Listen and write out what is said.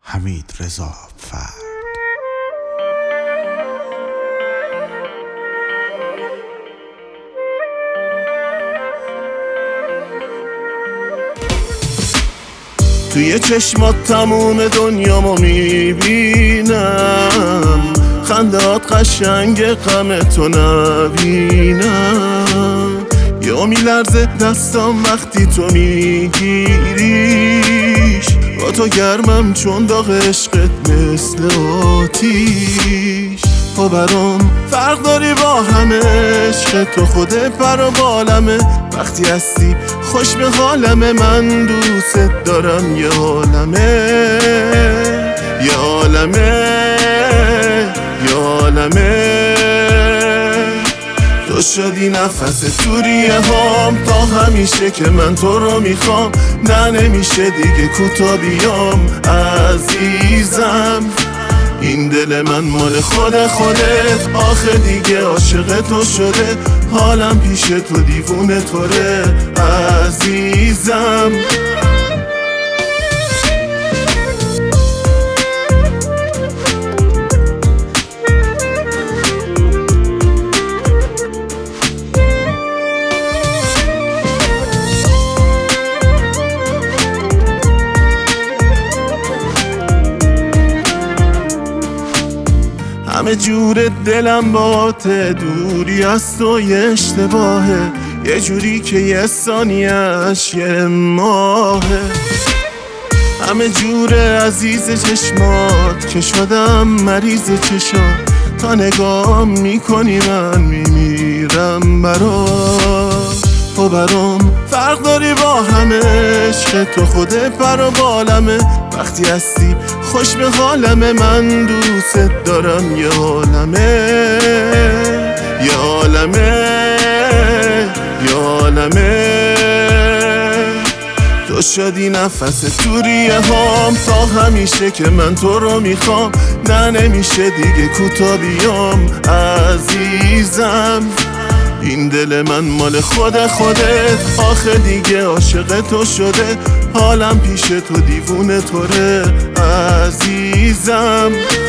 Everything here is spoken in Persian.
حمیدرضا فرد. توی چشمات تموم دنیامو میبینم، خندهات قشنگ غمتو نبینم. یا میلرزه دستام وقتی تو میگیریش، با تو گرمم چون داغ عشقت مثل آتیش. تو برام فرق داری با همه، عشق تو خود پر و بالمه. وقتی هستی خوش به حالمه، من دوست دارم یه عالمه، یه عالمه، یه عالمه. تو شدی نفس تو ریه هام، تا همیشه که من تو رو میخوام. نه نمیشه دیگه کوتا بیام عزیزم، این دل من مال خودت. آخه دیگه عاشق تو شده، حالم پیش تو دیوونه طوره عزیزم. همه جور دلم باته، دوری از تو یه اشتباهه، یه جوری که یه ثانیه‌اش یه ماهه. همه جور عزیز چشمات که شدم مریض چشات، تا نگام میکنی من میمیرم برات. تو برام فرق داری با همه، عشق تو خود پر و بالمه. وقتی هستی خوش به حالمه، من دوست دارم یه عالمه، یه عالمه، یه عالمه. تو شدی نفس تو ریه هام، تا همیشه که من تو رو میخوام. نه نمیشه دیگه کوتا بیام عزیزم، این دل من مال خودت. آخه دیگه عاشق تو شده، حالم پیش تو دیوونه طوره عزیزم.